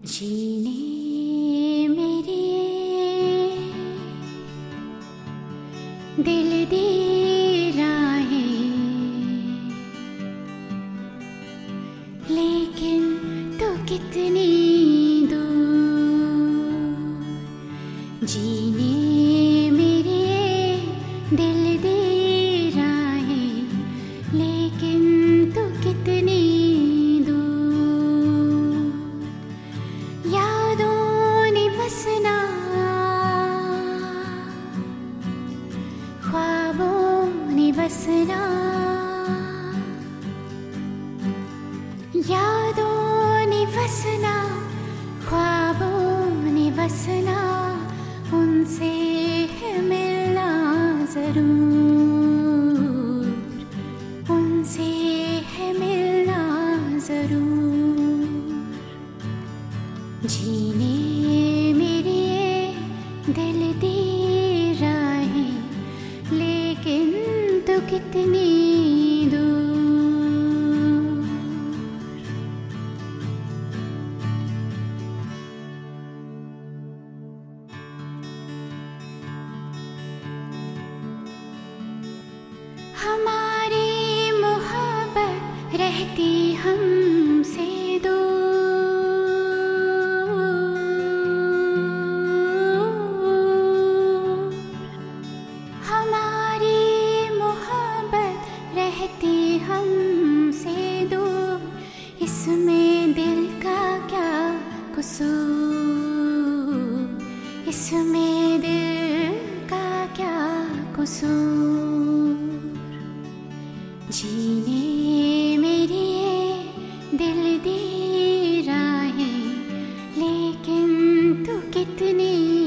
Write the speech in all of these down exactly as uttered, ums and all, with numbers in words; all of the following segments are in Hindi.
जीने मेरे दिल दे राहें, लेकिन तो कितनी दूर। जीने मेरे दिल दे राहें, लेकिन तो कितनी बसना, ख्वाबों ने बसना, यादों ने बसना, ख्वाबों ने बसना, उनसे है मिलना जरूर, उनसे है मिलना जरूर। जीने दिल दे राहें, लेकिन तो कितनी दूर। हमारी मोहब्बत रहती हमसे दूर, हमसे दूर। इसमें दिल का क्या कसूर, इसमें दिल का क्या कसूर। जीने मेरी दिल दे राहें, लेकिन तू कितनी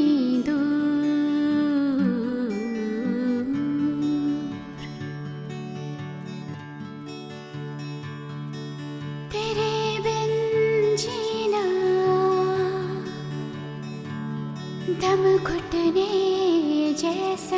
दम घुटने जैसा,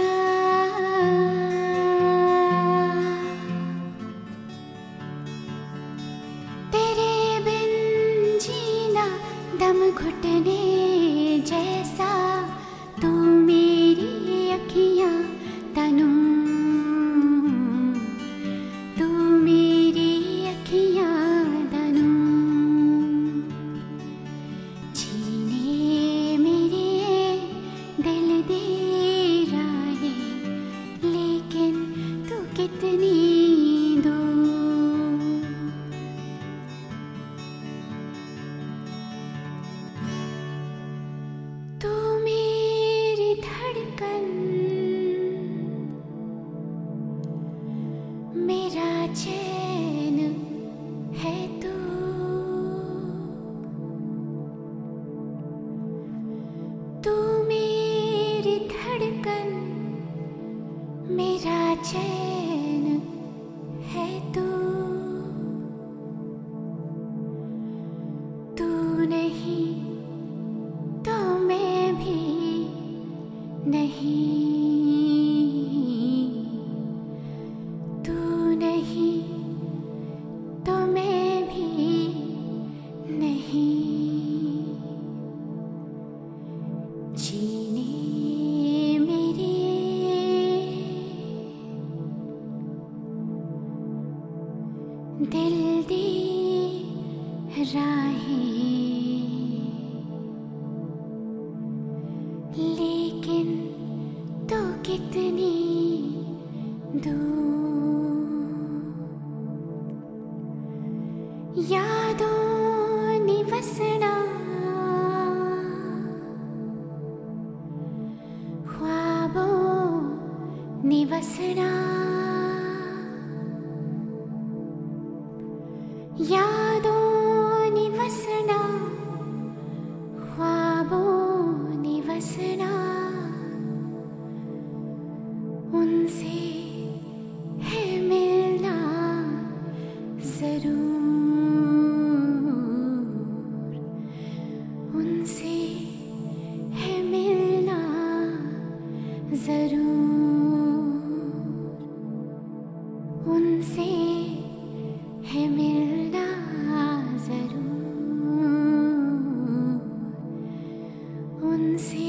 तेरे बिन जीना दम घुटने जैसा। तू मेरी अखियाँ तनू, तू मेरी अखियाँ तनू। कितनी दूर। तू मेरी धड़कन, मेरा चैन है तू, तू मेरी धड़कन, मेरा चैन है तू। तू नहीं तो मैं भी नहीं, तू नहीं तो मैं भी नहीं। जीने मेरी दिल दे राहें, लेकिन तो कितनी दूर। यादों ने बसना, ख्वाबों ने बसना, यादों ने बसना, ख्वाबों ने बसना, उनसे है मिलना जरूर, उनसे है मिलना जरूर, उनसे है मिलना जरूर। उनसे